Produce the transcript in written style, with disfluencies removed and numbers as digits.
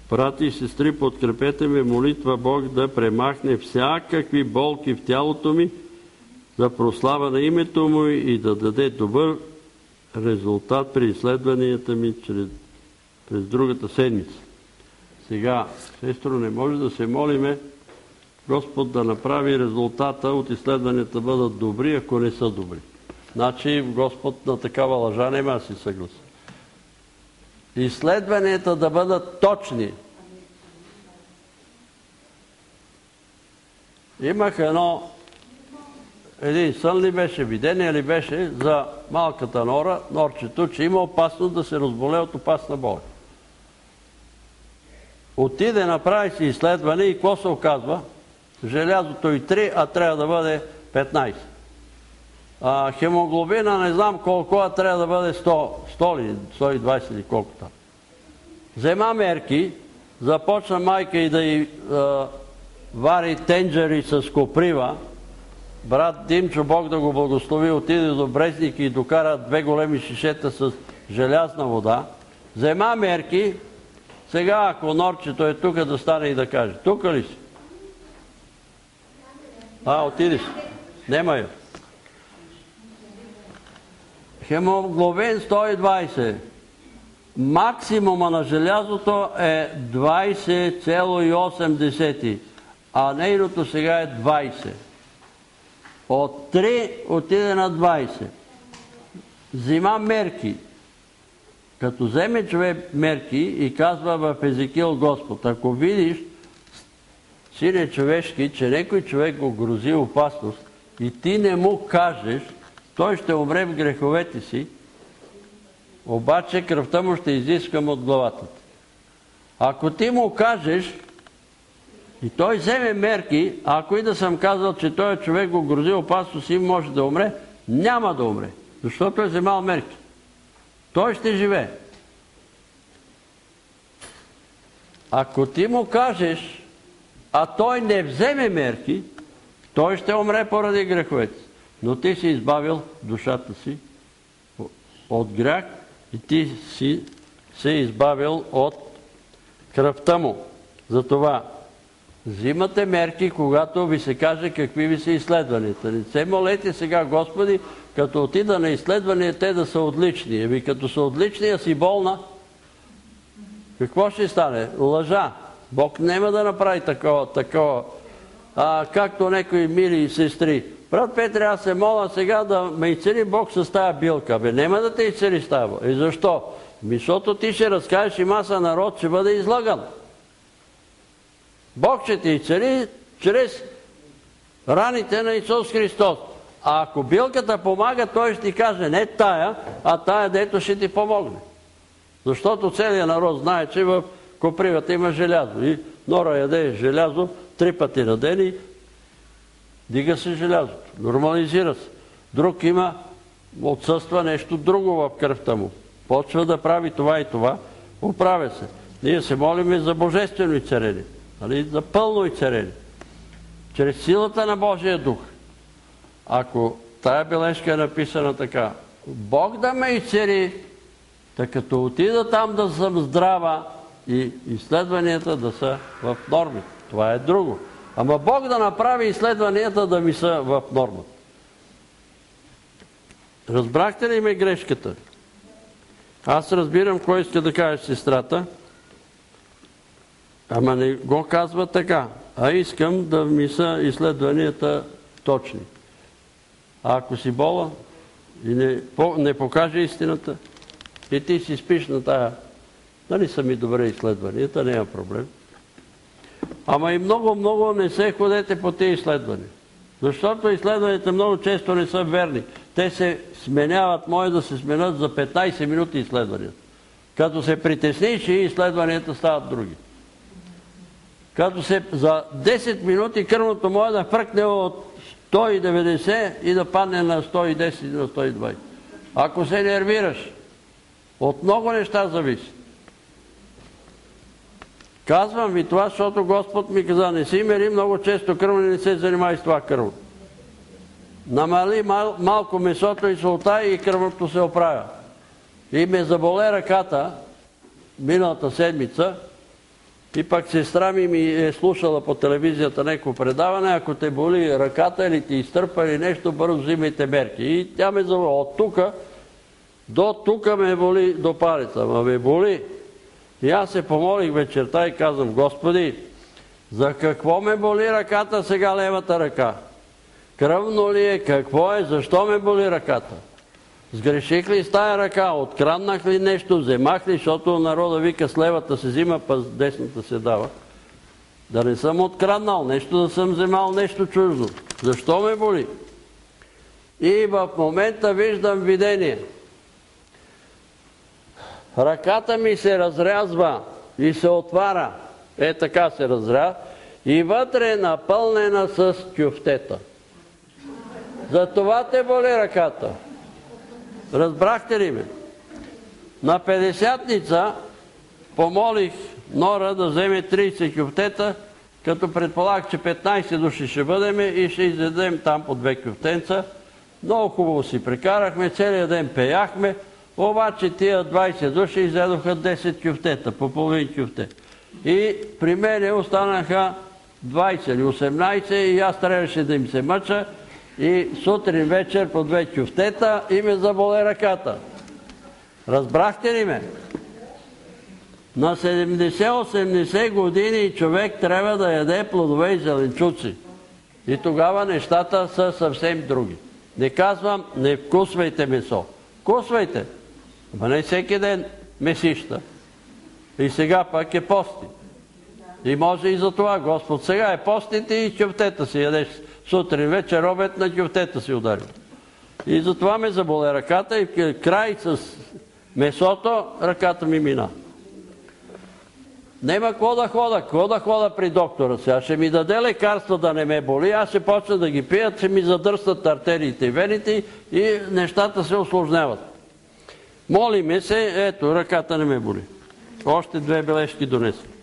Брати и сестри, подкрепете ме молитва Бог да премахне всякакви болки в тялото ми, за прослава на името му и да даде добър резултат при изследванията ми през другата седмица. Сега, сестро, не може да се молиме Господ да направи резултата от изследванията да бъдат добри, ако не са добри. Значи Господ на такава лъжа няма да си съгласи. Изследванията да бъдат точни. Имах един сън ли беше, видение ли беше за малката Нора, Норчето, че има опасност да се разболее от опасна болест. Отиде, направи си изследване и какво се оказва? Желязото и 3, а трябва да бъде 15. Хемоглобина не знам колко, а трябва да бъде 100 или 120 или колко там. Взема мерки, започна майка и да й вари тенджери с коприва. Брат Димчо, Бог да го благослови, отиде до Брезник и докара 2 големи шишета с желязна вода. Взема мерки. Сега, ако Норчето е тук, да стане и да каже. Тук ли си? Отидеш. Нема я. Хемоглобин 120. Максимума на желязото е 20,8, а нейното сега е 20. От 3 отиде на 20. Взима мерки. Като вземе човек мерки и казва в Езекил Господ, ако видиш, сине човешки, че някой човек го грози опасност и ти не му кажеш, той ще умре в греховете си, обаче кръвта му ще изискам от главата ти. Ако ти му кажеш и той вземе мерки, ако и да съм казал, че той човек го грози опасност и може да умре, няма да умре, защото е вземал мерки. Той ще живее. Ако ти му кажеш, а той не вземе мерки, той ще умре поради греховете. Но ти си избавил душата си от грях и ти си се избавил от кръвта му. Затова взимате мерки, когато ви се каже какви ви са изследванията. Не се молете сега, Господи, като отида на изследвания, те да са отлични. Като са отлични, а си болна, какво ще стане? Лъжа. Бог няма да направи такова. Както някои мили сестри. Брат Петре, аз се моля сега да ме изцели Бог с тая билка. Няма да те изцели с тая билка. И защо? Защото ти ще разкажеш и маса народ ще бъде излаган. Бог ще те изцели чрез раните на Исус Христос. А ако билката помага, той ще ти каже не тая, а тая, дето ще ти помогне. Защото целият народ знае, че в копривата има желязо. И Нора яде желязо 3 пъти на ден и дига се желязото. Нормализира се. Друг има, отсъства нещо друго в кръвта му. Почва да прави това и това, оправя се. Ние се молим за божествено изцеление, за пълно изцеление. Чрез силата на Божия дух. Ако тая бележка е написана така, Бог да ме изцели, така като отида там да съм здрава и изследванията да са в норми. Това е друго. Ама Бог да направи изследванията да ми са в норма. Разбрахте ли ме грешката? Аз разбирам кой иска да каже сестрата, ама не го казва така, а искам да ми са изследванията точни. А ако си бола и не покаже истината, и ти си спиш на тая, нали са ми добре изследванията, няма проблем. Ама и много не се ходете по тези изследвания. Защото изследванията много често не са верни. Те се сменяват, може да се сменят за 15 минути изследванията. Като се притесниш и изследванията стават други. Като се за 10 минути кръвното може да фръкне от 190 и да падне на 110 и на 120. Ако се нервираш, от много неща зависи. Казвам ви това, защото Господ ми каза, не си мери много често кръвно и не се занимай с това кръвно. Намали малко месото и солта и кръвното се оправя. И ме заболе ръката миналата седмица И пак сестра ми е слушала по телевизията някакво предаване, ако те боли ръката или ти изтърпа или нещо, бързо взимайте мерки. И тя ме заволя от тука до тука ме боли до палеца, ма ме боли. И аз се помолих вечерта и казвам: Господи, за какво ме боли ръката сега, левата ръка? Кръвно ли е? Какво е? Защо ме боли ръката? Сгреших ли с тая ръка? Откраднах ли нещо? Вземах ли? Защото народа вика с левата се взима, па с десната се дава. Да не съм откраднал нещо, да съм вземал нещо чуждо. Защо ме боли? И в момента виждам видение. Ръката ми се разрязва и се отваря. Е, така се разрязва. И вътре е напълнена с кюфтета. Затова те боли ръката. Разбрахте ли ме? На 50-ница помолих Нора да вземе 30 кюфтета, като предполагах, че 15 души ще бъдем и ще изядем там по 2 кюфтенца. Много хубаво си прекарахме, целият ден пеяхме, обаче тия 20 души изядоха 10 кюфтета, по половин кюфте. И при мене останаха 20 или 18 и аз трябваше да им се мъча. И сутрин вечер по 2 кюфтета и ме заболе ръката. Разбрахте ли ме? На 70-80 години човек трябва да яде плодове и зеленчуци. И тогава нещата са съвсем други. Не казвам, не вкусвайте месо. Вкусвайте. Но не всеки ден месища. И сега пък е пости. И може и за това Господ сега е постите и кюфтета си ядеш. Сутрин, вечер, обед на кюфтета си ударил. И затова ме заболе ръката и край с месото, ръката ми мина. Нема какво да хода при доктора сега. Ще ми даде лекарства да не ме боли, аз ще почна да ги пият, ще ми задърстат артериите и вените и нещата се усложняват. Молиме се, ето, ръката не ме боли. Още 2 бележки донеса.